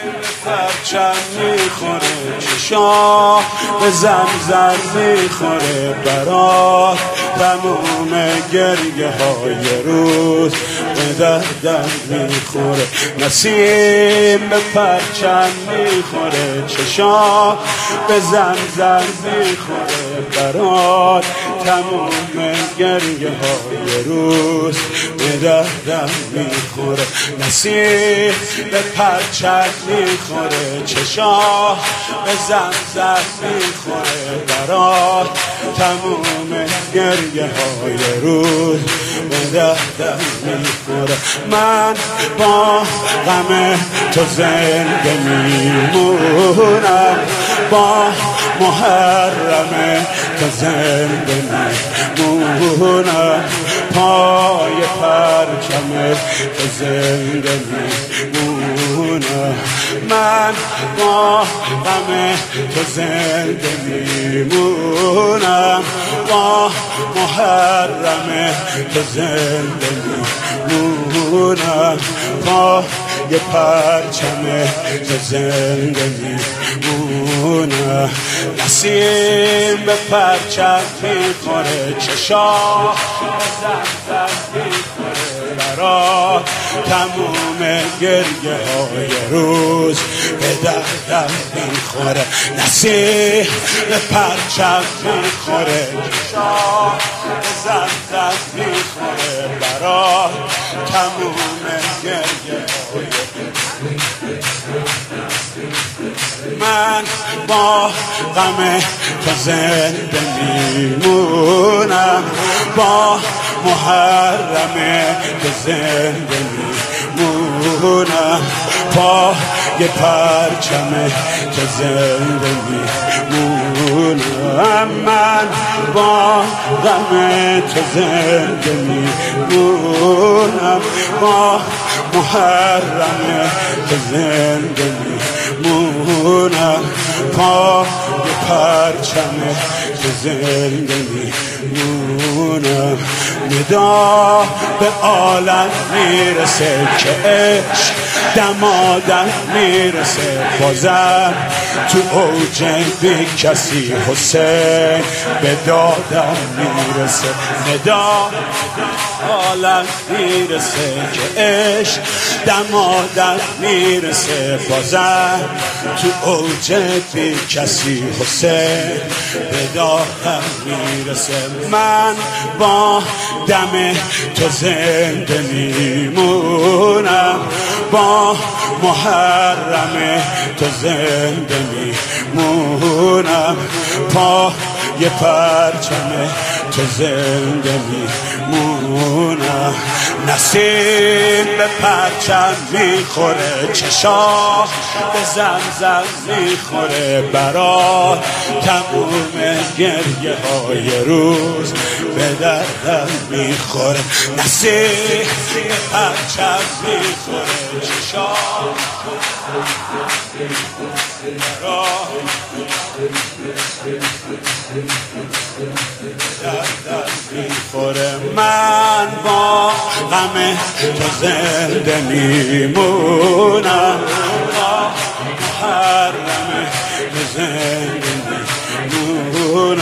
پرچم میخوره، چشا به زمزم میخوره برات، تموم گریه های روز به دردم میخوره. نسیم به پرچم میخوره، چشا به زمزم میخوره برات، تموم گریه های روز به دردم میخوره. نسیم به پرچم میخوره، چشا به زمزم میخوره برات، تموم گریه های روز به دردم میخوره. من با غم تو زنده میمونم، با محرم تو زنده میمونم، پای پرچم تو زنده میمونم. من با غم تو زنده میمونم، با محرم تو زنده میمونم، با یه پرچم تو زنده میمونم. نسیم به پرچم میخوره، چشا به زمزم میخوره برات، تموم گریه های روز به دردم میخوره. نسیم به پرچم میخوره، چشا به زمزم میخوره برات، تموم گریه های من با غم تو زنده میمونم، با محرم تو زنده میمونم، با یه پرچم تو زنده میمونم. من با غم تو زنده میمونم، با محرم تو زنده میمونم، پا یه پرچم تو زنده میمونم. ندا به عالم میرسه که عشق دمادم میرسه، بازم تو اوج بی کسی حسین به دادم میرسه. ندا عالم میرسه که عشق دمادم میرسه، بازم تو اوج بی کسی حسین به دادم میرسه. من با دم تو زنده میمونم، با محرم تو زنده میمونم، پا یه پرچم تو زنده میمونم. نسیم به پرچم میخوره، چشا به زمزم میخوره برات، تموم گریه های روز به دردم میخوره. نسیم به پرچم میخوره، چشا دردم میخوره. من با غم تو زنده میمونم، با محرم تو زنده میمونم،